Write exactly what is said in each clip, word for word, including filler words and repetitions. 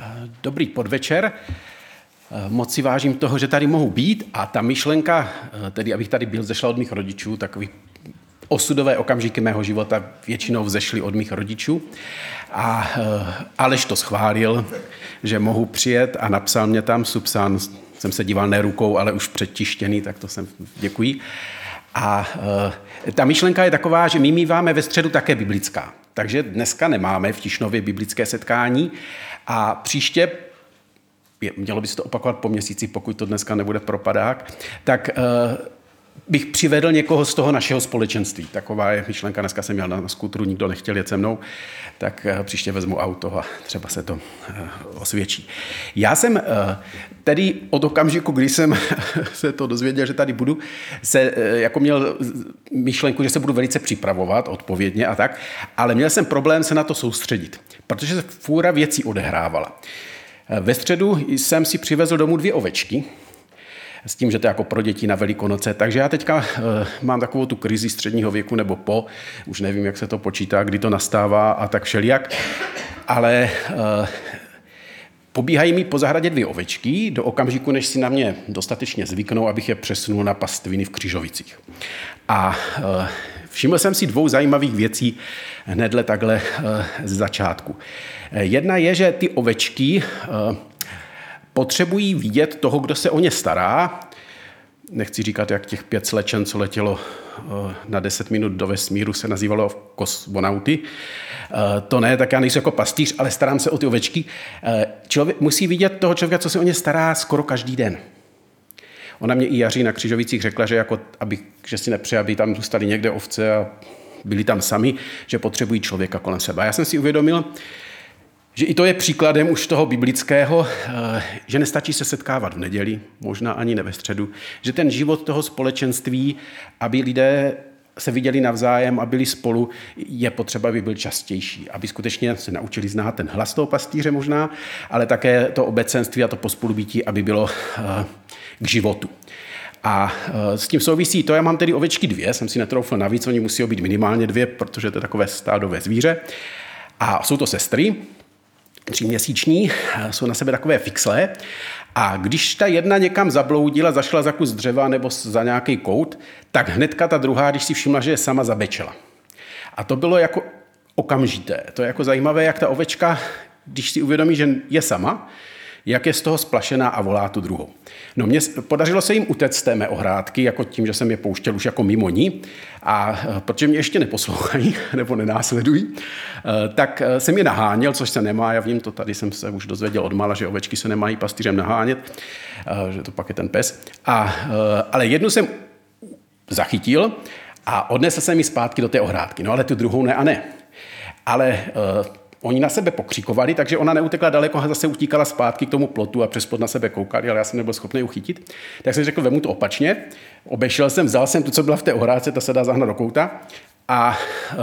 Dobrý podvečer. Moc si vážím toho, že tady mohu být a ta myšlenka, tedy abych tady byl, zešla od mých rodičů, takový osudové okamžiky mého života většinou vzešly od mých rodičů. A Aleš to schválil, že mohu přijet a napsal mě tam subsán, jsem se díval ne rukou, ale už předtištěný, tak to jsem děkuji. A ta myšlenka je taková, že my míváme ve středu také biblická. Takže dneska nemáme v Tišnově biblické setkání a příště, mělo by se to opakovat po měsíci, pokud to dneska nebude propadák, tak uh, bych přivedl někoho z toho našeho společenství. Taková je myšlenka, dneska jsem měl na, na skútru, nikdo nechtěl jet se mnou, tak uh, příště vezmu auto a třeba se to uh, osvědčí. Já jsem uh, tedy od okamžiku, kdy jsem se to dozvěděl, že tady budu, se uh, jako měl myšlenku, že se budu velice připravovat odpovědně a tak, ale měl jsem problém se na to soustředit, protože se fůra věcí odehrávala. Ve středu jsem si přivezl domů dvě ovečky, s tím, že to je jako pro děti na Velikonoce. Takže já teďka uh, mám takovou tu krizi středního věku nebo po, už nevím, jak se to počítá, kdy to nastává a tak všelijak, ale uh, pobíhají mi po zahradě dvě ovečky do okamžiku, než si na mě dostatečně zvyknou, abych je přesunul na pastviny v Křižovicích. A uh, všiml jsem si dvou zajímavých věcí hnedle takhle uh, z začátku. Jedna je, že ty ovečky uh, potřebují vidět toho, kdo se o ně stará. Nechci říkat, jak těch pět slečen, co letělo na deset minut do vesmíru, se nazývalo kosmonauty. To ne, tak já nejsem jako pastýř, ale starám se o ty ovečky. Člověk musí vidět toho člověka, co se o ně stará skoro každý den. Ona mě i Jaří na Křižovicích řekla, že, jako, aby, že si nepřeje, aby tam zůstali někde ovce a byli tam sami, že potřebují člověka kolem sebe. Já jsem si uvědomil, že i to je příkladem už toho biblického, že nestačí se setkávat v neděli, možná ani ne ve středu, že ten život toho společenství, aby lidé se viděli navzájem a byli spolu, je potřeba, aby byl častější, aby skutečně se naučili znát ten hlas toho pastýře možná, ale také to obecenství a to pospolubytí, aby bylo k životu. A s tím souvisí to, já mám tedy ovečky dvě, jsem si netroufl navíc, oni musí být minimálně dvě, protože to je takové stádové zvíře. A jsou to sestry, tříměsíční, jsou na sebe takové fixlé a když ta jedna někam zabloudila, zašla za kus dřeva nebo za nějaký kout, tak hnedka ta druhá, když si všimla, že je sama, zabečela. A to bylo jako okamžité. To je jako zajímavé, jak ta ovečka, když si uvědomí, že je sama, jak je z toho splašená a volá tu druhou. No mně podařilo se jim utéct z té mé ohrádky, jako tím, že jsem je pouštěl už jako mimo ní, a protože mě ještě neposlouchají nebo nenásledují, tak jsem je naháněl, což se nemá, já vím, to tady jsem se už dozvěděl odmala, že ovečky se nemají pastýřem nahánět, že to pak je ten pes. A, ale jednu jsem zachytil a odnesl jsem ji zpátky do té ohrádky, no ale tu druhou ne a ne. Ale oni na sebe pokřikovali, takže ona neutekla daleko a zase utíkala zpátky k tomu plotu a přes plot na sebe koukali, ale já jsem nebyl schopný uchytit. Tak jsem řekl, vemu to opačně, obešel jsem, vzal jsem to, co byla v té ohrádce, ta se dá zahnat do kouta a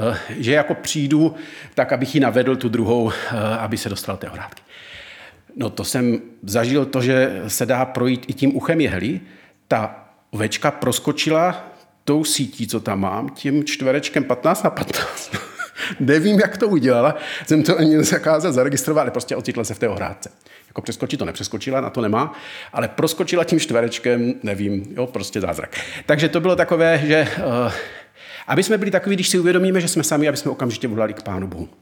že jako přijdu, tak abych ji navedl tu druhou, aby se dostala do té ohrádky. No to jsem zažil to, že se dá projít i tím uchem jehly. Ta ovečka proskočila tou sítí, co tam mám, tím čtverečkem patnáct na patnáct. Nevím, jak to udělala, jsem to ani nezakázal zaregistrovat, ale prostě ocitla se v té ohrádce. Jako přeskočit to nepřeskočila, na to nemá, ale proskočila tím čtverečkem, nevím, jo, prostě zázrak. Takže to bylo takové, že uh, aby jsme byli takoví, když si uvědomíme, že jsme sami, aby jsme okamžitě volali k Pánu Bohu.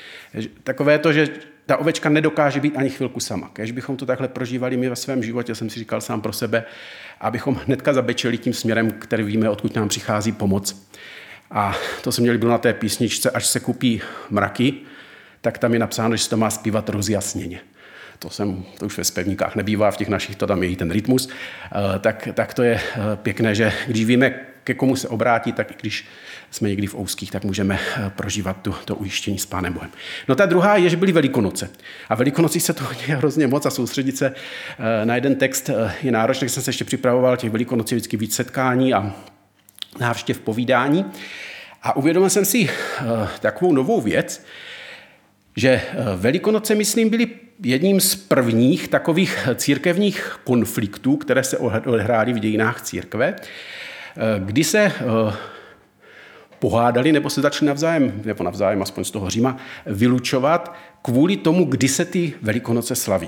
Takové to, že ta ovečka nedokáže být ani chvilku sama. Když bychom to takhle prožívali my ve svém životě, jsem si říkal sám pro sebe, abychom hnedka zabečeli tím směrem, který víme, odkud nám přichází pomoc. A to jsem měl bylo na té písničce, až se kupí mraky, tak tam je napsáno, že se to má zpívat rozjasněně. To, jsem, to už ve zpěvníkách nebývá, v těch našich to tam je i ten rytmus. Tak, tak to je pěkné, že když víme, ke komu se obrátí, tak i když jsme někdy v úzkých, tak můžeme prožívat tu, to ujištění s Pánem Bohem. No ta druhá je, že byly Velikonoce. A Velikonoci se to děje hrozně moc a soustředit se na jeden text je náročné, když jsem se ještě připravoval, těch Velikonocí vždycky víc setkání a návštěv, povídání. A uvědomil jsem si uh, takovou novou věc, že uh, Velikonoce, myslím, byly jedním z prvních takových církevních konfliktů, které se odehrály v dějinách církve, uh, kdy se uh, pohádali, nebo se začali navzájem, nebo navzájem, aspoň z toho Říma, vylučovat kvůli tomu, kdy se ty Velikonoce slaví.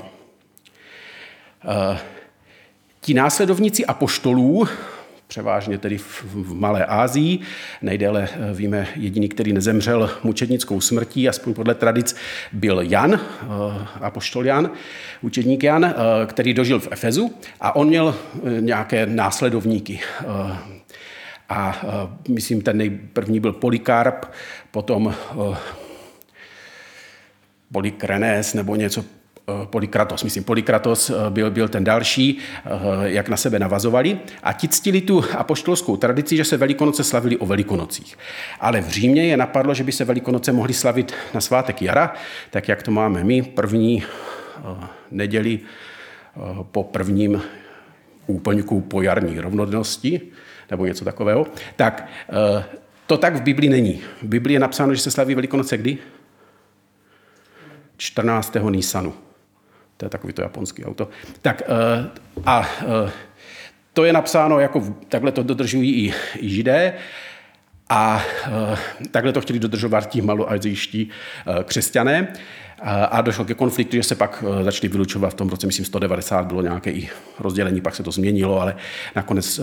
Ti následovníci apoštolů, převážně tedy v, v Malé Asii, nejdéle víme jediný, který nezemřel mučednickou smrtí, aspoň podle tradic, byl Jan, apoštol Jan, učedník Jan, který dožil v Efezu a on měl nějaké následovníky. A myslím, ten nejprvní byl Polykarp, potom Polykrenes nebo něco, Polykratos, myslím, Polykratos byl, byl ten další, jak na sebe navazovali. A ti ctili tu apoštolskou tradici, že se Velikonoce slavili o Velikonocích. Ale v Římě je napadlo, že by se Velikonoce mohly slavit na svátek jara, tak jak to máme my, první neděli po prvním úplňku po jarní rovnodennosti, nebo něco takového. Tak to tak v Biblii není. V Biblii je napsáno, že se slaví Velikonoce kdy? čtrnáctého Nisanu. To je takový to japonský auto. Tak a to je napsáno, jako takhle to dodržují i, i Židé a takhle to chtěli dodržovat ti maloazijští křesťané a došlo ke konfliktu, že se pak začali vylučovat v tom roce, myslím, sto devadesát bylo nějaké i rozdělení, pak se to změnilo, ale nakonec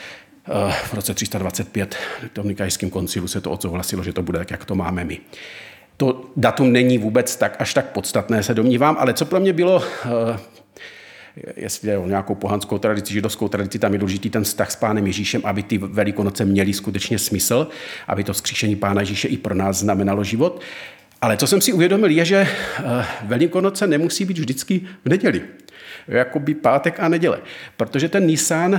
v roce tři sta dvacet pět v tom Nikajském koncilu se to odsouhlasilo, že to bude tak, jak to máme my. To datum není vůbec tak až tak podstatné, se domnívám, ale co pro mě bylo, jestli je o nějakou pohanskou tradici, židovskou tradici, tam je důležitý ten vztah s Pánem Ježíšem, aby ty Velikonoce měly skutečně smysl, aby to vzkříšení Pána Ježíše i pro nás znamenalo život. Ale co jsem si uvědomil, je, že Velikonoce nemusí být vždycky v neděli. Jakoby pátek a neděle. Protože ten Nisan,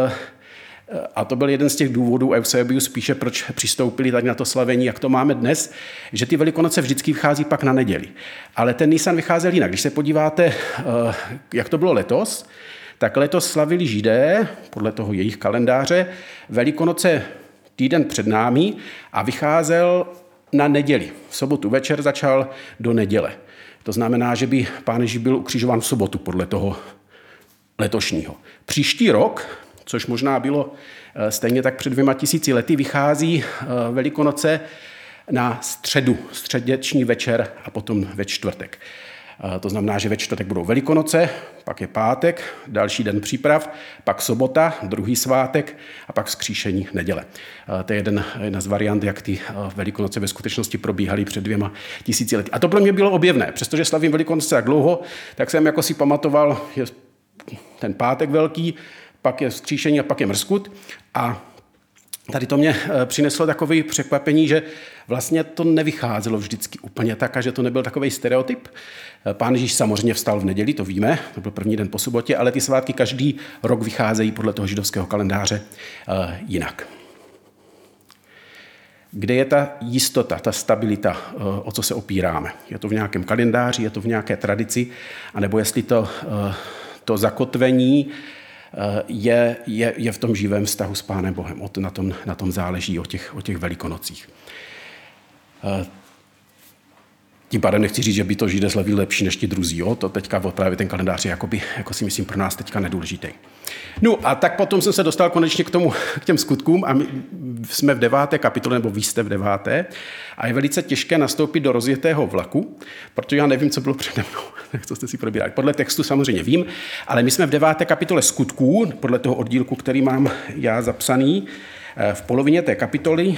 a to byl jeden z těch důvodů Eusebius píše, proč přistoupili tak na to slavení, jak to máme dnes, že ty Velikonoce vždycky vychází pak na neděli. Ale ten Nisan vycházel jinak. Když se podíváte, jak to bylo letos, tak letos slavili Židé, podle toho jejich kalendáře, Velikonoce týden před námi a vycházel na neděli. V sobotu večer začal do neděle. To znamená, že by Pán Ježíš byl ukřižován v sobotu podle toho letošního. Příští rok, což možná bylo stejně tak před dvěma tisíci lety, vychází Velikonoce na středu, středeční večer a potom ve čtvrtek. To znamená, že ve čtvrtek budou Velikonoce, pak je pátek, další den příprav, pak sobota, druhý svátek a pak vzkříšení neděle. To je jeden, jedna z variant, jak ty Velikonoce ve skutečnosti probíhaly před dvěma tisíci lety. A to pro mě bylo objevné. Přestože slavím Velikonoce tak dlouho, tak jsem jako si pamatoval, je ten pátek velký, pak je vzkříšení a pak je mrskut. A tady to mě přineslo takové překvapení, že vlastně to nevycházelo vždycky úplně tak a že to nebyl takový stereotyp. Pán Ježíš samozřejmě vstal v neděli, to víme, to byl první den po sobotě, ale ty svátky každý rok vycházejí podle toho židovského kalendáře jinak. Kde je ta jistota, ta stabilita, o co se opíráme? Je to v nějakém kalendáři, je to v nějaké tradici, anebo jestli to, to zakotvení Je, je, je v tom živém vztahu s Pánem Bohem. O to, na, tom, na tom záleží, o těch, o těch Velikonocích. Tím pádem nechci říct, že by to Židé slavili lepší než ti druzí. Jo? To teďka právě ten kalendář je jakoby, jako si myslím pro nás teďka nedůležitý. No a tak potom jsem se dostal konečně k tomu, k těm skutkům a my jsme v deváté kapitole, nebo vy jste v deváté a je velice těžké nastoupit do rozjetého vlaku, protože já nevím, co bylo přede mnou, co jste si probírali. Podle textu samozřejmě vím, ale my jsme v deváté kapitole skutků, podle toho oddílku, který mám já zapsaný, v polovině té kapitoly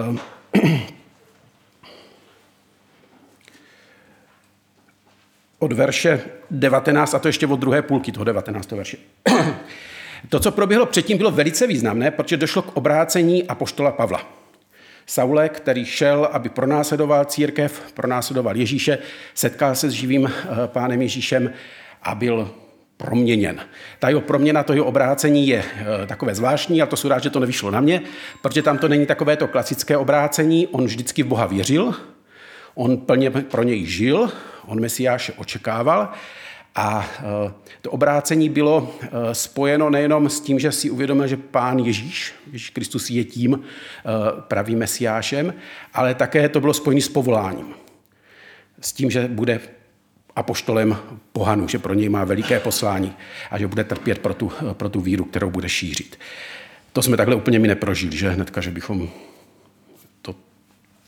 od verše devatenáct, a to ještě od druhé půlky toho devatenáctého verše. To, co proběhlo předtím, bylo velice významné, protože došlo k obrácení apoštola Pavla. Saule, který šel, aby pronásledoval církev, pronásledoval Ježíše, setkal se s živým Pánem Ježíšem a byl proměněn. Ta jeho proměna, to jeho obrácení je takové zvláštní, a to jsou rád, že to nevyšlo na mě, protože tam to není takové to klasické obrácení, on vždycky v Boha věřil, on plně pro něj žil, on Mesiáše očekával a to obrácení bylo spojeno nejenom s tím, že si uvědomil, že Pán Ježíš, Ježíš Kristus je tím pravým Mesiášem, ale také to bylo spojeno s povoláním. S tím, že bude apoštolem pohanů, že pro něj má veliké poslání a že bude trpět pro tu, pro tu víru, kterou bude šířit. To jsme takhle úplně mi neprožili, že hnedka, že bychom to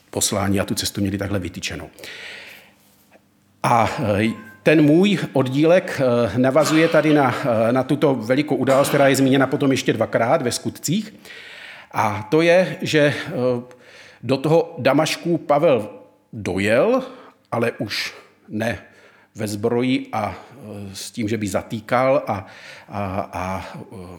poslání a tu cestu měli takhle vytyčenou. A ten můj oddílek navazuje tady na, na tuto velikou událost, která je zmíněna potom ještě dvakrát ve Skutcích. A to je, že do toho Damašku Pavel dojel, ale už ne ve zbroji a s tím, že by zatýkal a, a, a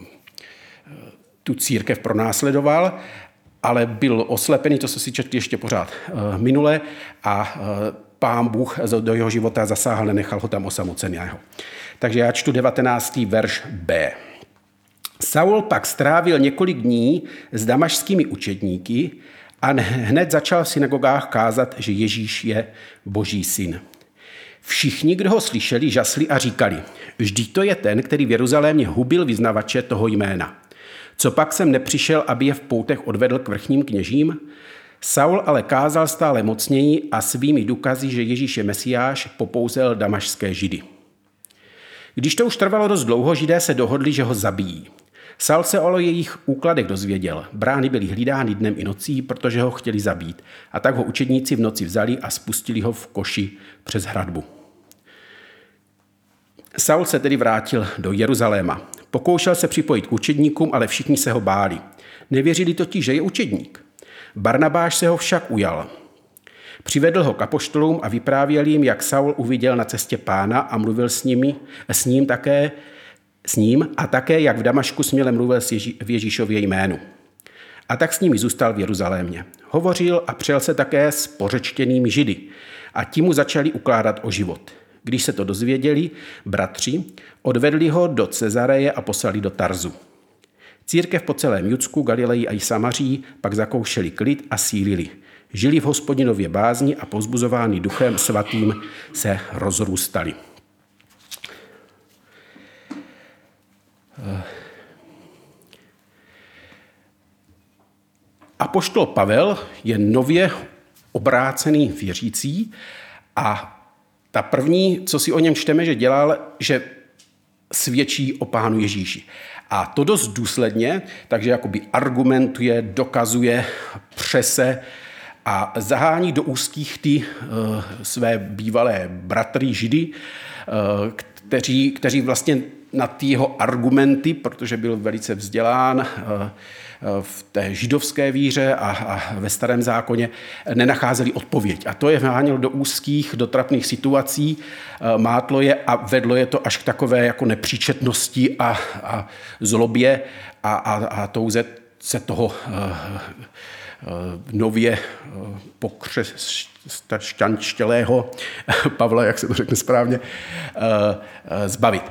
tu církev pronásledoval, ale byl oslepený, to se si četli ještě pořád minule, a Pán Bůh do jeho života zasáhl, nenechal ho tam osamoceného. Takže já čtu devatenáctý verš B. Saul pak strávil několik dní s damašskými učedníky a hned začal v synagogách kázat, že Ježíš je Boží syn. Všichni, kdo ho slyšeli, žasli a říkali, vždyť to je ten, který v Jeruzalémě hubil vyznavače toho jména. Co pak jsem nepřišel, aby je v poutech odvedl k vrchním kněžím? Saul ale kázal stále mocněji a svými důkazy, že Ježíš je Mesiáš, popouzel damašské Židy. Když to už trvalo dost dlouho, Židé se dohodli, že ho zabijí. Saul se o jejich úkladech dozvěděl. Brány byly hlídány dnem i nocí, protože ho chtěli zabít. A tak ho učedníci v noci vzali a spustili ho v koši přes hradbu. Saul se tedy vrátil do Jeruzaléma. Pokoušel se připojit k učedníkům, ale všichni se ho báli. Nevěřili totiž, že je učedník. Barnabáš se ho však ujal. Přivedl ho k apoštolům a vyprávěl jim, jak Saul uviděl na cestě Pána a mluvil s nimi, s ním také, s ním a také, jak v Damašku směle mluvil v Ježíšově jménu. A tak s nimi zůstal v Jeruzalémě. Hovořil a přel se také s pořečtěnými Židy a ti mu začali ukládat o život. Když se to dozvěděli, bratři, odvedli ho do Cezareje a poslali do Tarzu. Církev po celém Judsku, Galileji a i Samaří pak zakoušeli klid a sílili. Žili v Hospodinově bázni a povzbuzováni Duchem Svatým se rozrůstali. Apoštol Pavel je nově obrácený věřící a ta první, co si o něm čteme, že dělal, že svědčí o Pánu Ježíši. A to dost důsledně, takže jakoby argumentuje, dokazuje, přese a zahání do úzkých ty uh, své bývalé bratry Židy, uh, kteří, kteří vlastně na ty jeho argumenty, protože byl velice vzdělán uh, v té židovské víře a, a ve Starém zákoně, nenacházeli odpověď. A to je vháněl do úzkých, do trapných situací, mátlo je a vedlo je to až k takové jako nepříčetnosti a, a zlobě a, a, a touze se toho uh, uh, nově uh, pokřesťanštělého Pavla, jak se to řekne správně, uh, uh, zbavit.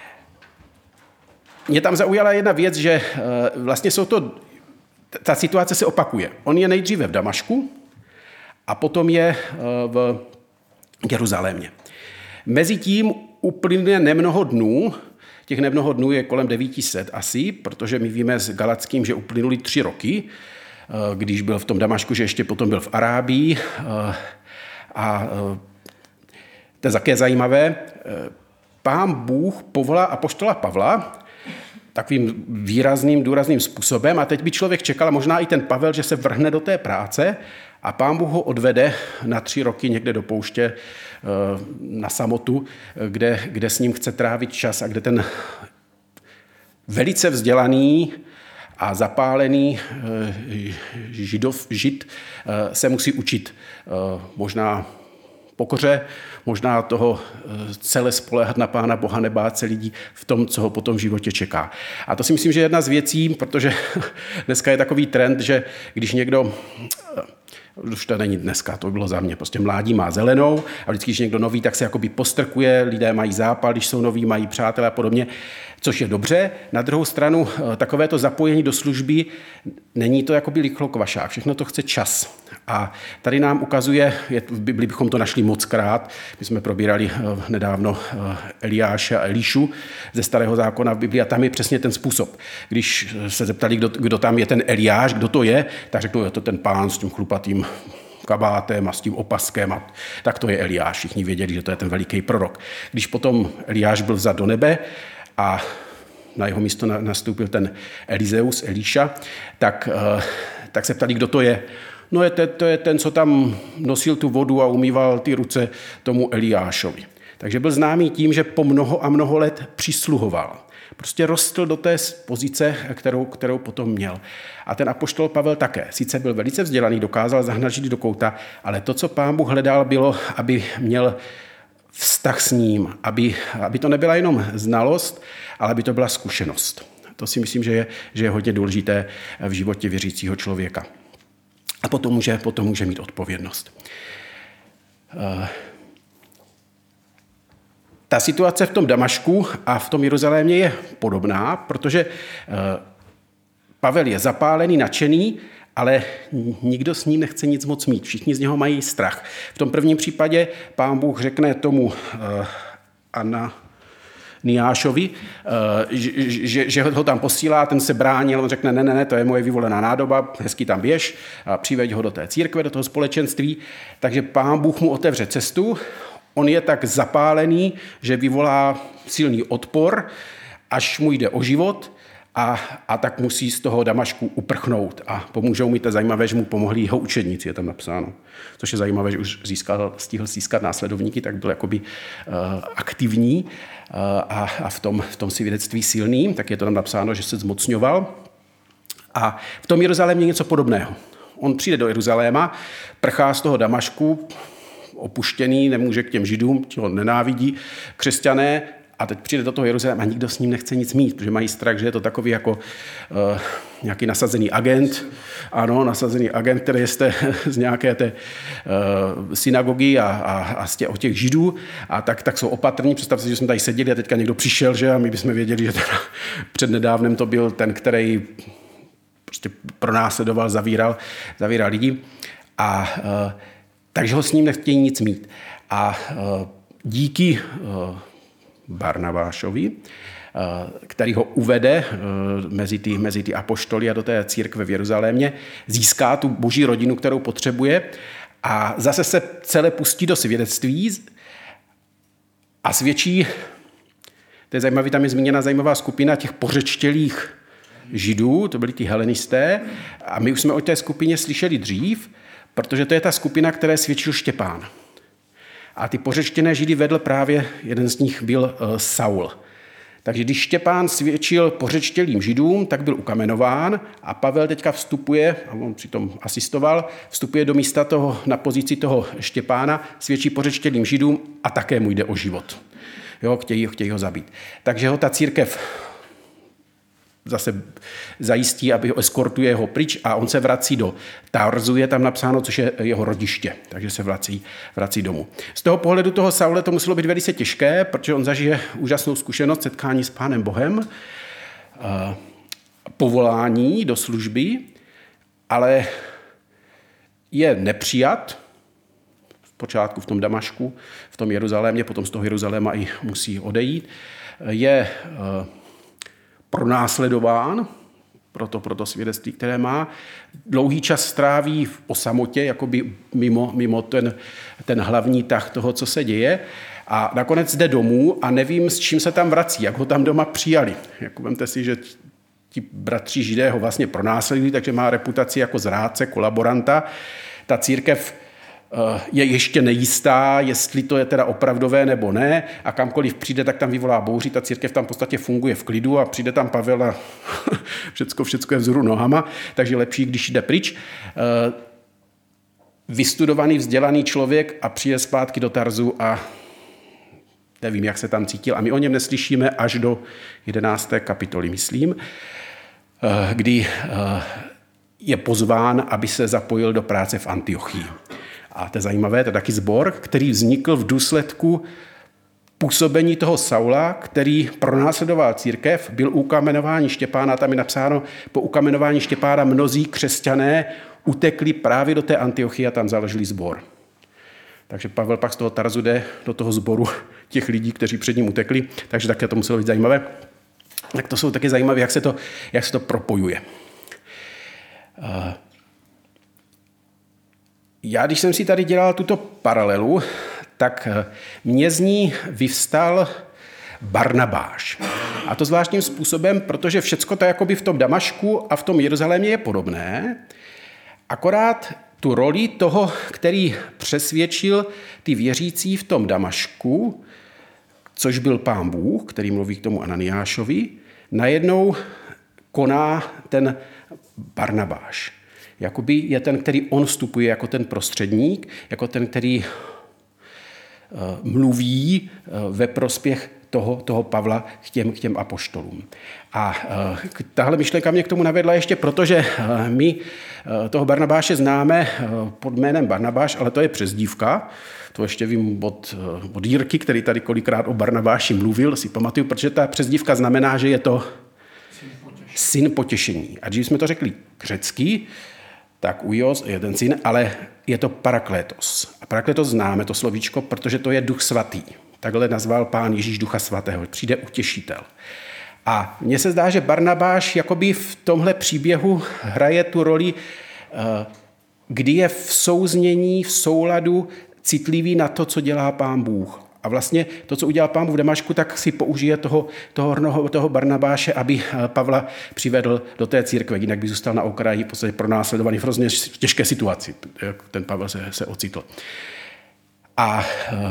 Mě tam zaujala jedna věc, že uh, vlastně jsou to ta situace se opakuje. On je nejdříve v Damašku a potom je v Jeruzalémě. Mezitím uplyne nemnoho dnů, těch nemnoho dnů je kolem devět set asi, protože my víme s Galackým, že uplynuly tři roky, když byl v tom Damašku, že ještě potom byl v Arábii. A to je také zajímavé. Pán Bůh povolá apoštola Pavla takovým výrazným, důrazným způsobem. A teď by člověk čekal, možná i ten Pavel, že se vrhne do té práce a Pán Bůh ho odvede na tři roky někde do pouště na samotu, kde, kde s ním chce trávit čas a kde ten velice vzdělaný a zapálený židov, žid se musí učit možná pokoře, možná toho celé spoléhat na Pána Boha, nebát se lidí v tom, co ho potom v životě čeká. A to si myslím, že je jedna z věcí, protože dneska je takový trend, že když někdo, už to není dneska, to bylo za mě, prostě mládí má zelenou a vždycky, když někdo nový, tak se jakoby postrkuje, lidé mají zápal, když jsou noví, mají přátelé a podobně, což je dobře. Na druhou stranu takovéto zapojení do služby, není to jakoby lichokvašák, všechno to chce čas. A tady nám ukazuje, v Bibli bychom to našli mockrát, my jsme probírali nedávno Eliáše a Elišu ze Starého zákona v Bibli a tam je přesně ten způsob. Když se zeptali, kdo, kdo tam je ten Eliáš, kdo to je, tak řeknou, je to ten pán s tím chlupatým kabátem a s tím opaskem, a tak to je Eliáš. Všichni věděli, že to je ten veliký prorok. Když potom Eliáš byl vzat do nebe a na jeho místo nastoupil ten Elizeus, Eliša, tak, tak se ptali, kdo to je. No je to, to je ten, co tam nosil tu vodu a umýval ty ruce tomu Eliášovi. Takže byl známý tím, že po mnoho a mnoho let přisluhoval. Prostě rostl do té pozice, kterou, kterou potom měl. A ten apoštol Pavel také. Sice byl velice vzdělaný, dokázal zahnat Židy do kouta, ale to, co Pán Bůh hledal, bylo, aby měl vztah s ním, aby, aby to nebyla jenom znalost, ale aby to byla zkušenost. To si myslím, že je, že je hodně důležité v životě věřícího člověka. A potom může, potom může mít odpovědnost. Ta situace v tom Damašku a v tom Jeruzalémě je podobná, protože Pavel je zapálený, nadšený, ale nikdo s ním nechce nic moc mít. Všichni z něho mají strach. V tom prvním případě Pán Bůh řekne tomu Ananiášovi, že, že, že ho tam posílá, ten se bránil, on řekne, ne, ne, ne, to je moje vyvolená nádoba, hezky tam běž, a přiveď ho do té církve, do toho společenství. Takže Pán Bůh mu otevře cestu. On je tak zapálený, že vyvolá silný odpor, až mu jde o život a, a tak musí z toho Damašku uprchnout. A pomůžou mi, to zajímavé, že mu pomohli jeho učedníci, je tam napsáno. Což je zajímavé, že už získal, stihl získat následovníky, tak byl jakoby uh, aktivní uh, a, a v tom, v tom svědectví silný, tak je to tam napsáno, že se zmocňoval. A v tom Jeruzalémě je něco podobného. On přijde do Jeruzaléma, prchá z toho Damašku, opuštěný, nemůže k těm Židům, ti ho nenávidí, křesťané, a teď přijde do toho Jeruzaléma a nikdo s ním nechce nic mít, protože mají strach, že je to takový jako uh, nějaký nasazený agent, ano, nasazený agent, který je z, té, z nějaké té uh, synagogy a, a, a z tě, od těch Židů, a tak, tak jsou opatrní. Představte si, že jsme tady seděli a teďka někdo přišel, že a my bychom věděli, že teda přednedávnem to byl ten, který prostě pronásledoval, zavíral, zavíral lidi. A uh, takže ho s ním nechtějí nic mít. A uh, díky uh, Barnabášovi, uh, který ho uvede uh, mezi ty, mezi ty apoštoly a do té církve v Jeruzalémě, získá tu boží rodinu, kterou potřebuje, a zase se celé pustí do svědectví a svědčí, to je zajímavé, tam je zmíněna zajímavá skupina těch pořečtělých Židů, to byli ty helenisté, a my už jsme o té skupině slyšeli dřív, protože to je ta skupina, které svědčil Štěpán. A ty pořečtěné Židy vedl právě, jeden z nich byl uh, Saul. Takže když Štěpán svědčil pořečtělým Židům, tak byl ukamenován a Pavel teďka vstupuje, a on přitom asistoval, vstupuje do místa toho, na pozici toho Štěpána, svědčí pořečtělým Židům a také mu jde o život. Jo, chtějí, chtějí ho zabít. Takže ho ta církev zase zajistí, aby ho eskortuje ho pryč, a on se vrací do Tarzu, je tam napsáno, což je jeho rodiště, takže se vrací, vrací domů. Z toho pohledu toho Saule to muselo být velice těžké, protože on zažije úžasnou zkušenost setkání s Pánem Bohem, povolání do služby, ale je nepřijat v počátku v tom Damašku, v tom Jeruzalémě, potom z toho Jeruzaléma i musí odejít, je pronásledován proto, proto svědectví, které má. Dlouhý čas stráví o samotě, jakoby mimo, mimo ten, ten hlavní tah toho, co se děje. A nakonec jde domů a nevím, s čím se tam vrací, jak ho tam doma přijali. Jako vemte si, že ti bratři Židé ho vlastně pronásledují, takže má reputaci jako zrádce, kolaboranta. Ta církev je ještě nejistá, jestli to je teda opravdové nebo ne, a kamkoliv přijde, tak tam vyvolá bouři, ta církev tam v podstatě funguje v klidu a přijde tam Pavel a všecko, všecko je vzhůru nohama, takže lepší, když jde pryč. Vystudovaný, vzdělaný člověk a přijde zpátky do Tarzu a nevím, jak se tam cítil. A my o něm neslyšíme až do jedenácté kapitoly, myslím, kdy je pozván, aby se zapojil do práce v Antiochii. A to je zajímavé, to je taky sbor, který vznikl v důsledku působení toho Saula, který pronásledoval církev, byl u ukamenování Štěpána, tam je napsáno, po ukamenování Štěpána mnozí křesťané utekli právě do té Antiochie a tam založili sbor. Takže Pavel pak z toho Tarzu jde do toho sboru těch lidí, kteří před ním utekli, takže také to muselo být zajímavé. Tak to jsou taky zajímavé, jak se to, jak se to propojuje. Já, když jsem si tady dělal tuto paralelu, tak mě z ní vyvstal Barnabáš. A to zvláštním způsobem, protože všecko to jakoby v tom Damašku a v tom Jeruzalémě je podobné, akorát tu roli toho, který přesvědčil ty věřící v tom Damašku, což byl Pán Bůh, který mluví k tomu Ananiášovi, najednou koná ten Barnabáš. Jakoby je ten, který on vstupuje jako ten prostředník, jako ten, který uh, mluví uh, ve prospěch toho, toho Pavla k těm, k těm apoštolům. A uh, tahle myšlenka mě k tomu navedla ještě proto, že uh, my uh, toho Barnabáše známe uh, pod jménem Barnabáš, ale to je přezdívka. To ještě vím od, uh, od Jirky, který tady kolikrát o Barnabáši mluvil, si pamatuju, protože ta přezdívka znamená, že je to syn potěšení. Syn potěšení. A když jsme to řekli řecky, tak uios je ten syn, ale je to paraklétos. A paraklétos známe to slovíčko, protože to je duch svatý. Takhle nazval Pán Ježíš ducha svatého. Přijde utěšitel. A mně se zdá, že Barnabáš jakoby v tomhle příběhu hraje tu roli, kdy je v souznění, v souladu citlivý na to, co dělá Pán Bůh. A vlastně to, co udělal Pán Bůh v Damašku, tak si použije toho, toho, toho Barnabáše, aby Pavla přivedl do té církve. Jinak by zůstal na okraji, v podstatě pronásledovaný v hrozně těžké situaci. Ten Pavel se, se ocitl. A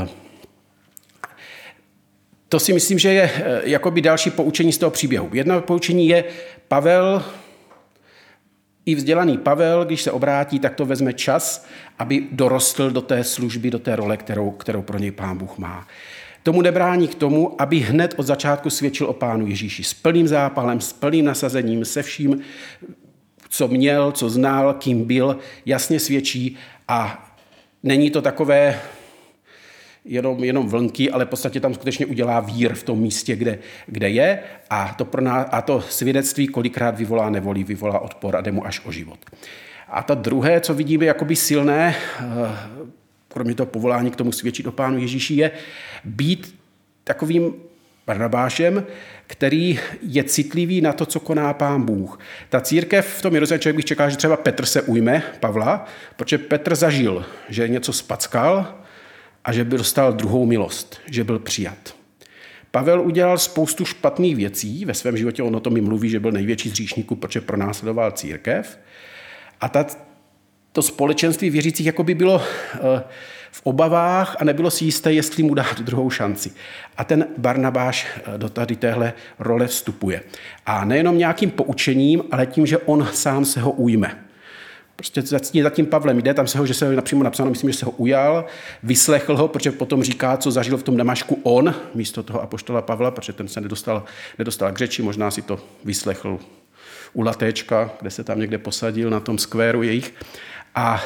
to si myslím, že je jakoby další poučení z toho příběhu. Jedno poučení je, Pavel, i vzdělaný Pavel, když se obrátí, tak to vezme čas, aby dorostl do té služby, do té role, kterou, kterou pro něj Pán Bůh má. Tomu nebrání k tomu, aby hned od začátku svědčil o Pánu Ježíši s plným zápalem, s plným nasazením, se vším, co měl, co znal, kým byl, jasně svědčí a není to takové jenom, jenom vlnky, ale v podstatě tam skutečně udělá vír v tom místě, kde, kde je a to, pro nás, a to svědectví kolikrát vyvolá nevoli, vyvolá odpor a jde mu až o život. A to druhé, co vidíme jakoby silné, kromě toho povolání k tomu svědčit o Pánu Ježíši, je být takovým Barnabášem, který je citlivý na to, co koná Pán Bůh. Ta církev v tom Jeruzalémě, člověk bych čekal, že třeba Petr se ujme Pavla, protože Petr zažil, že něco spackal, a že by dostal druhou milost, že byl přijat. Pavel udělal spoustu špatných věcí ve svém životě, on o tom mi mluví, že byl největší z hříšníků, protože pronásledoval církev. A ta, to společenství věřících jako by bylo v obavách a nebylo si jisté, jestli mu dát druhou šanci. A ten Barnabáš do tady téhle role vstupuje. A nejenom nějakým poučením, ale tím, že on sám se ho ujme. Prostě za tím Pavlem jde, tam se ho, že se ho napřímo napsáno, myslím, že se ho ujal, vyslechl ho, protože potom říká, co zažil v tom Damašku on, místo toho apoštola Pavla, protože ten se nedostal, nedostal k řeči, možná si to vyslechl u Latéčka, kde se tam někde posadil na tom skvéru jejich. A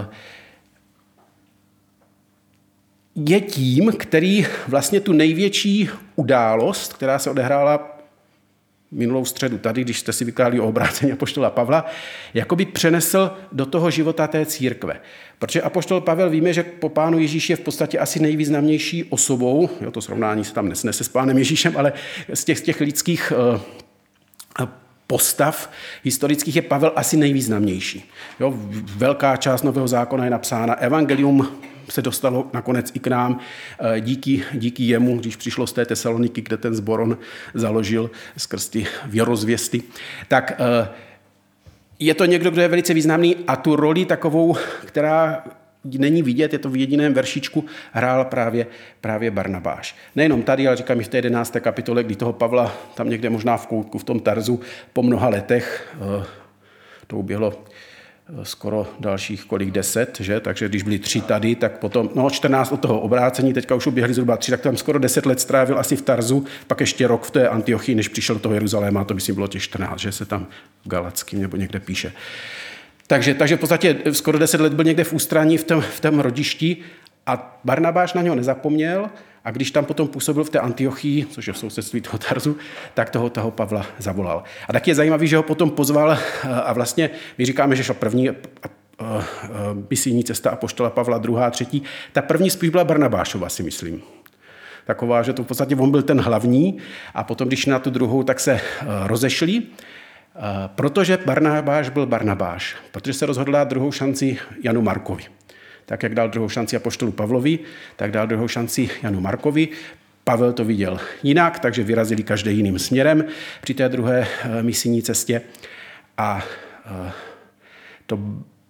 je tím, který vlastně tu největší událost, která se odehrála minulou středu tady, když jste si vykládali o obrácení apoštola Pavla, jakoby přenesl do toho života té církve. Protože apoštol Pavel víme, že po Pánu Ježíši je v podstatě asi nejvýznamnější osobou, jo, to srovnání se tam nesnese s Pánem Ježíšem, ale z těch, z těch lidských uh, postav historických je Pavel asi nejvýznamnější. Jo, velká část Nového zákona je napsána, evangelium se dostalo nakonec i k nám díky, díky jemu, když přišlo z té Tesaloniky, kde ten sbor on založil skrz ty věrozvěsty. Tak je to někdo, kdo je velice významný a tu roli takovou, která není vidět, je to v jediném veršičku, hrál právě, právě Barnabáš. Nejenom tady, ale říkám i v té jedenácté kapitole, kdy toho Pavla tam někde možná v koutku, v tom Tarzu, po mnoha letech, to uběhlo skoro dalších kolik deset, že? Takže když byli tři tady, tak potom, no čtrnáct od toho obrácení, teďka už uběhli zhruba tři, tak tam skoro deset let strávil asi v Tarzu, pak ještě rok v té Antiochii, než přišel do toho Jeruzaléma, to myslím bylo těch čtrnáct, že se tam v Galackým nebo někde píše. Takže, takže v podstatě skoro deset let byl někde v ústraní v tom, v tom rodišti a Barnabáš na něho nezapomněl a když tam potom působil v té Antiochii, což je v sousedství toho Tarzu, tak toho, toho Pavla zavolal. A tak je zajímavý, že ho potom pozval a vlastně my říkáme, že šel první misijní cesta apoštola Pavla, druhá, třetí. Ta první spíš byla Barnabášova, si myslím. Taková, že to v podstatě on byl ten hlavní a potom, když na tu druhou, tak se rozešli, protože Barnabáš byl Barnabáš, protože se rozhodl dát druhou šanci Janu Markovi. Tak jak dal druhou šanci apoštolu Pavlovi, tak dal druhou šanci Janu Markovi. Pavel to viděl jinak, takže vyrazili každý jiným směrem při té druhé misijní cestě. A to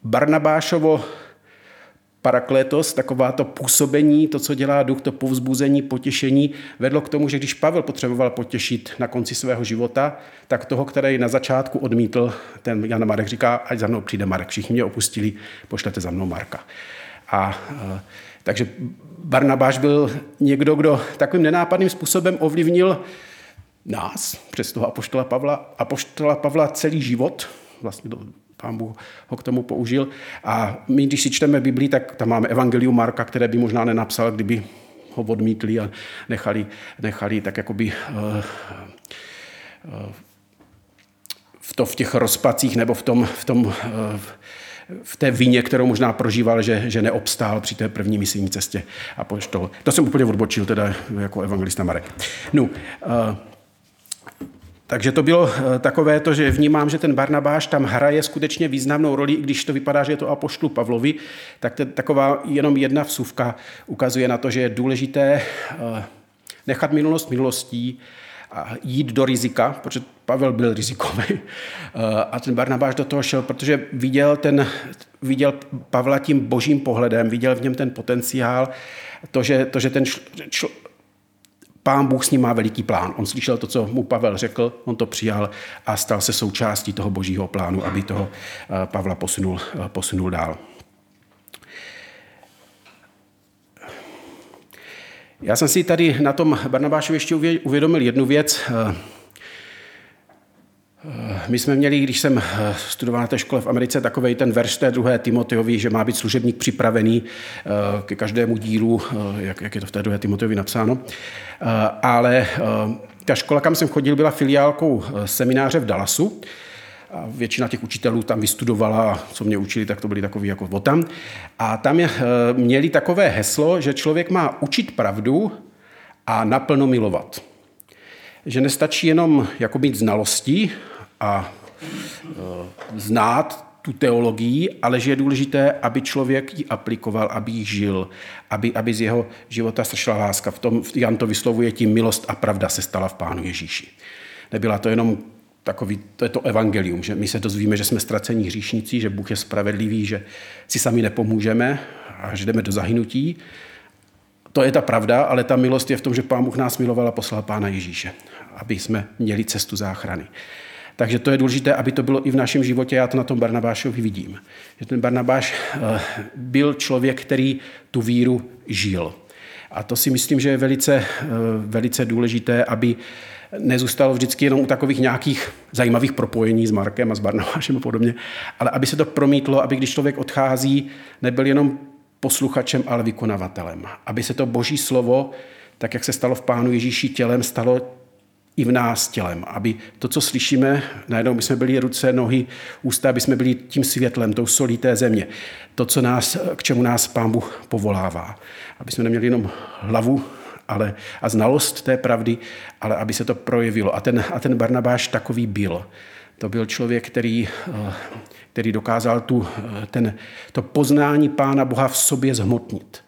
Barnabášovo paraklétos, taková to působení, to, co dělá duch, to povzbuzení, potěšení, vedlo k tomu, že když Pavel potřeboval potěšit na konci svého života, tak toho, který na začátku odmítl, ten Jan Marek říká, ať za mnou přijde Marek, všichni mě opustili, pošlete za mnou Marka. A takže Barnabáš byl někdo, kdo takovým nenápadným způsobem ovlivnil nás, přes toho apoštola Pavla, apoštola Pavla celý život, vlastně do, Pán Bůh ho k tomu použil. A my, když si čteme Biblii, tak tam máme Evangelium Marka, které by možná nenapsal, kdyby ho odmítli a nechali, nechali tak jakoby uh, uh, v, to, v těch rozpacích nebo v tom, v tom uh, v té vině, kterou možná prožíval, že, že neobstál při té první misijní cestě apoštol. To jsem úplně odbočil teda jako evangelista Marek. No, uh, takže to bylo takové to, že vnímám, že ten Barnabáš tam hraje skutečně významnou roli, i když to vypadá, že je to apoštolu Pavlovi, tak to, taková jenom jedna vsuvka ukazuje na to, že je důležité nechat minulost minulostí a jít do rizika, protože Pavel byl rizikový. A ten Barnabáš do toho šel, protože viděl, ten, viděl Pavla tím božím pohledem, viděl v něm ten potenciál, to, že, to, že ten šl, šl, Pán Bůh s ním má veliký plán. On slyšel to, co mu Pavel řekl, on to přijal a stal se součástí toho božího plánu, aby toho Pavla posunul, posunul dál. Já jsem si tady na tom Barnabášovi ještě uvědomil jednu věc. My jsme měli, když jsem studoval na té škole v Americe, takovej ten verš té druhé Timotejovi, že má být služebník připravený ke každému dílu, jak, jak je to v té druhé Timotejovi napsáno. Ale ta škola, kam jsem chodil, byla filiálkou semináře v Dallasu. A většina těch učitelů tam vystudovala, co mě učili, tak to byli takový jako votam. A tam je, měli takové heslo, že člověk má učit pravdu a naplno milovat. Že nestačí jenom jako mít znalosti a e, znát tu teologii, ale že je důležité, aby člověk ji aplikoval, aby ji žil, aby, aby z jeho života sešla láska. V tom Jan to vyslovuje tím, milost a pravda se stala v Pánu Ježíši. Nebyla to jenom takový, to je to evangelium, že my se dozvíme, že jsme ztracení hříšníci, že Bůh je spravedlivý, že si sami nepomůžeme a že jdeme do zahynutí. To je ta pravda, ale ta milost je v tom, že Pán Bůh nás miloval a poslal Pána Ježíše, aby jsme měli cestu záchrany. Takže to je důležité, aby to bylo i v našem životě. Já to na tom Barnabášovi vidím. Že ten Barnabáš byl člověk, který tu víru žil. A to si myslím, že je velice, velice důležité, aby nezůstalo vždycky jenom u takových nějakých zajímavých propojení s Markem a s Barnabášem a podobně, ale aby se to promítlo, aby když člověk odchází, nebyl jenom posluchačem, ale vykonavatelem. Aby se to boží slovo, tak jak se stalo v Pánu Ježíši tělem, stalo i v nás tělem. Aby to, co slyšíme, najednou my jsme byli ruce, nohy, ústa, aby jsme byli tím světlem, tou solí té země. To, co nás, k čemu nás Pán Bůh povolává. Aby jsme neměli jenom hlavu ale, a znalost té pravdy, ale aby se to projevilo. A ten, a ten Barnabáš takový byl. To byl člověk, který, který dokázal tu, ten, to poznání Pána Boha v sobě zhmotnit.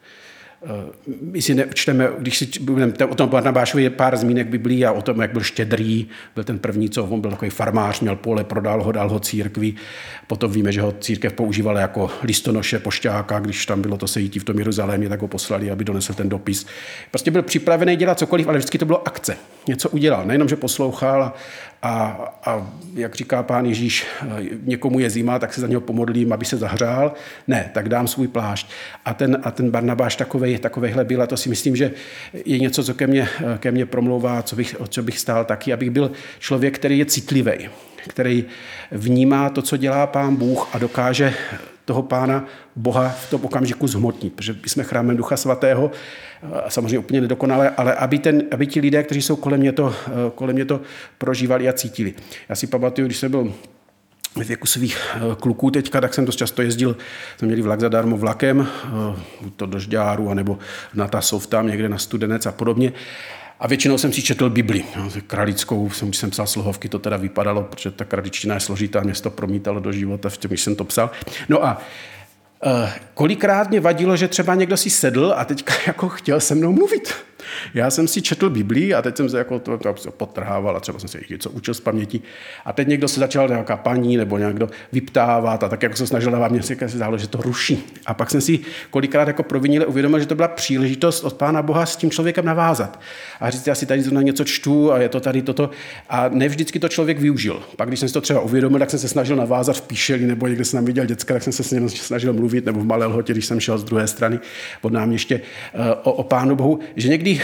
My si nečteme, když si budeme, o tom Barnabášovi je pár zmínek Biblii a o tom, jak byl štědrý, byl ten první, co on byl takový farmář, měl pole, prodal ho, dal ho církvi. Potom víme, že ho církev používala jako listonoše, pošťáka, když tam bylo to sejítí v tom Jeruzalémě, tak ho poslali, aby donesl ten dopis. Prostě byl připravený dělat cokoliv, ale vždycky to bylo akce. Něco udělal, nejenom, že poslouchal a, a, a jak říká Pán Ježíš, někomu je zima, tak se za něho pomodlím, aby se zahřál. Ne, tak dám svůj plášť. A ten, a ten Barnabáš takovej, takovejhle byl a to si myslím, že je něco, co ke mně, ke mně promlouvá, co bych, o co bych stál taky, abych byl člověk, který je citlivý, který vnímá to, co dělá Pán Bůh a dokáže toho Pána Boha v tom okamžiku zhmotnit, protože jsme chrámem Ducha Svatého, samozřejmě úplně nedokonale, ale aby, ten, aby ti lidé, kteří jsou kolem mě, to, kolem mě to prožívali a cítili. Já si pamatuju, když jsem byl ve věku svých kluků teďka, tak jsem dost často jezdil, jsme měli vlak zadarmo vlakem, to do Žďáru, anebo na Tasov tam někde na Studenec a podobně. A většinou jsem si četl Bibli. Kralickou, když jsem psal slohovky, to teda vypadalo, protože ta kraličtina je složitá, mě to promítalo do života, v tom, když jsem to psal. No a uh, kolikrát mě vadilo, že třeba někdo si sedl a teďka jako chtěl se mnou mluvit. Já jsem si četl Biblii a teď jsem se jako to, to potrhával a třeba jsem si něco učil z paměti. A teď někdo se začal, nějaká paní nebo někdo vyptávat a tak jako se snažil dávat, mě si zdálo, že to ruší. A pak jsem si kolikrát jako provinile uvědomil, že to byla příležitost od Pána Boha s tím člověkem navázat. A říct, já si tady na něco čtu a je to tady toto. A ne vždycky to člověk využil. Pak když jsem si to třeba uvědomil, tak jsem se snažil navázat v Píšeli nebo někde jsem tam viděl děcka, tak jsem se s ním snažil mluvit, nebo v Malé Lhotě, když jsem šel z druhé strany od náměště o, o Pánu Bohu, že někdy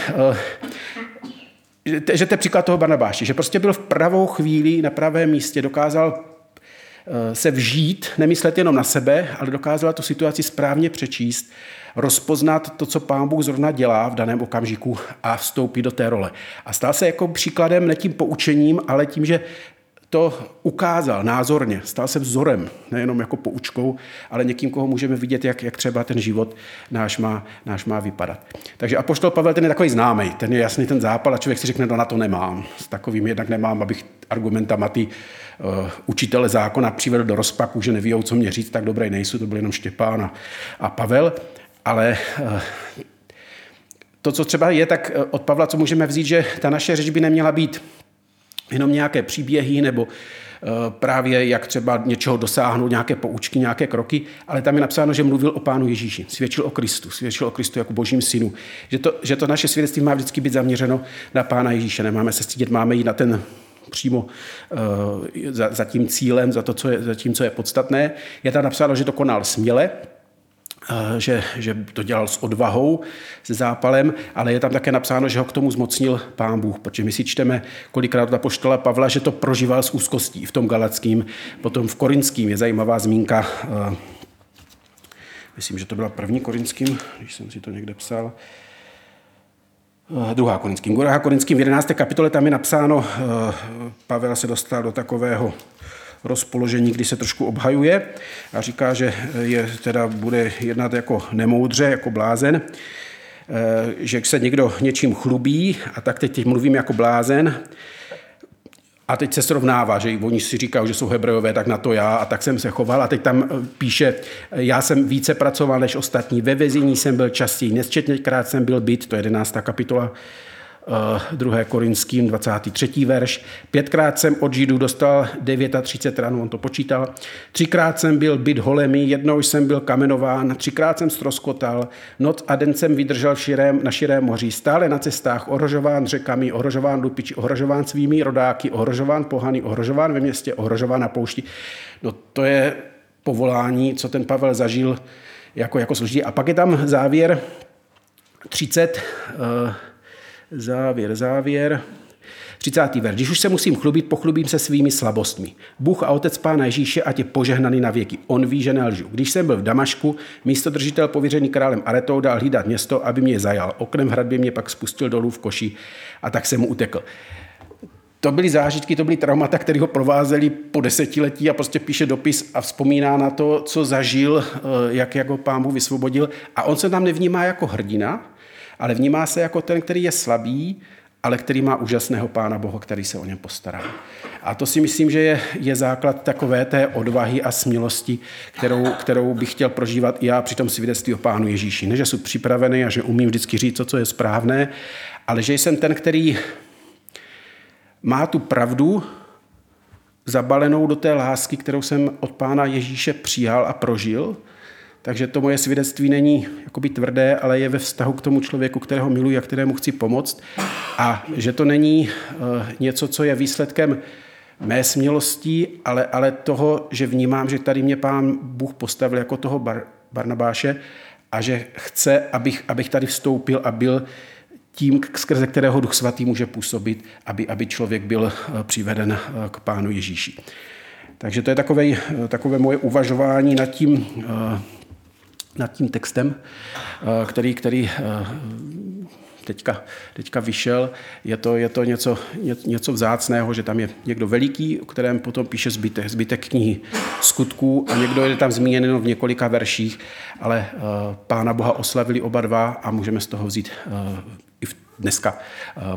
že to je příklad toho Barnabáše, že prostě byl v pravou chvíli na pravém místě, dokázal se vžít, nemyslet jenom na sebe, ale dokázal tu situaci správně přečíst, rozpoznat to, co Pán Bůh zrovna dělá v daném okamžiku a vstoupit do té role. A stal se jako příkladem ne tím poučením, ale tím, že to ukázal názorně, stal se vzorem, nejenom jako poučkou, ale někým, koho můžeme vidět, jak, jak třeba ten život náš má, náš má vypadat. Takže apoštol Pavel, ten je takový známý, ten je jasný ten zápal a člověk si řekne, no na to nemám. S takovým jednak nemám, abych argumentama ty uh, učitele zákona přivedl do rozpaku, že nevíjou, co mě říct, tak dobrý nejsou, to byl jenom Štěpán a, a Pavel, ale uh, to, co třeba je, tak od Pavla, co můžeme vzít, že ta naše řeč by neměla být jenom nějaké příběhy nebo právě jak třeba něčeho dosáhnout, nějaké poučky, nějaké kroky, ale tam je napsáno, že mluvil o Pánu Ježíši, svědčil o Kristu, svědčil o Kristu jako Božím synu. Že to, že to naše svědectví má vždycky být zaměřeno na Pána Ježíše. Nemáme se stydět, máme jít na ten přímo uh, za, za tím cílem, za, to, co je, za tím, co je podstatné. Je tam napsáno, že to konal směle, Že, že to dělal s odvahou, se zápalem, ale je tam také napsáno, že ho k tomu zmocnil Pán Bůh, protože my si čteme kolikrát od apoštola Pavla, že to prožíval s úzkostí v tom galackým, potom v korinským je zajímavá zmínka, myslím, že to byla první korinským, když jsem si to někde psal, druhá korinským. Druhá korinským v jedenácté kapitole tam je napsáno, Pavel se dostal do takového rozpoložení, kdy se trošku obhajuje a říká, že je, teda bude jednat jako nemoudře, jako blázen, že se někdo něčím chlubí a tak teď, teď mluvím jako blázen a teď se srovnává, že oni si říkají, že jsou Hebrejové, tak na to já a tak jsem se choval a teď tam píše, já jsem více pracoval než ostatní, ve vězení jsem byl častěji, nesčetněkrát jsem byl byt, to je jedenáctá kapitola, druhé Korinským, dvacátý třetí verš. Pětkrát jsem od Židů dostal třicet devět ran, on to počítal. Třikrát jsem byl byt holemi, jednou jsem byl kamenován, třikrát jsem stroskotal, noc a den jsem vydržel v širém, na širém moři, stále na cestách, ohrožován řekami, ohrožován lupiči, ohrožován svými rodáky, ohrožován pohany, ohrožován ve městě, ohrožován na poušti. No to je povolání, co ten Pavel zažil jako, jako složitý. A pak je tam závěr třicet, uh, Závěr, závěr. třicátý verš. Když už se musím chlubit, pochlubím se svými slabostmi. Bůh a Otec Pána Ježíše, ať je požehnaný na věky. On ví, že nelžu. Když jsem byl v Damašku, místodržitel pověřený králem Aretou dal hlídat město, aby mě zajal. Oknem v hradbě mě pak spustil dolů v koši a tak jsem mu utekl. To byly zážitky, to byly traumata, které ho provázely po desetiletí a prostě píše dopis a vzpomíná na to, co zažil, jak, jak ho Pán Bůh vysvobodil. A on se tam nevnímá jako hrdina, ale vnímá se jako ten, který je slabý, ale který má úžasného Pána Boha, který se o něm postará. A to si myslím, že je, je základ takové té odvahy a smělosti, kterou, kterou bych chtěl prožívat i já při tom svědectví o Pánu Ježíši. Ne, že jsem připravený a že umím vždycky říct, co, co je správné, ale že jsem ten, který má tu pravdu zabalenou do té lásky, kterou jsem od Pána Ježíše přijal a prožil. Takže to moje svědectví není jakoby tvrdé, ale je ve vztahu k tomu člověku, kterého miluji a kterému chci pomoct. A že to není uh, něco, co je výsledkem mé smělosti, ale, ale toho, že vnímám, že tady mě Pán Bůh postavil jako toho Bar, Barnabáše a že chce, abych, abych tady vstoupil a byl tím, skrze kterého Duch Svatý může působit, aby, aby člověk byl uh, přiveden uh, k Pánu Ježíši. Takže to je takové, uh, takové moje uvažování nad tím, uh, nad tím textem, který, který teďka, teďka vyšel. Je to, je to něco, něco vzácného, že tam je někdo veliký, o kterém potom píše zbytek, zbytek knihy Skutků a někdo je tam zmíněn jenom v několika verších, ale Pána Boha oslavili oba dva a můžeme z toho vzít i dneska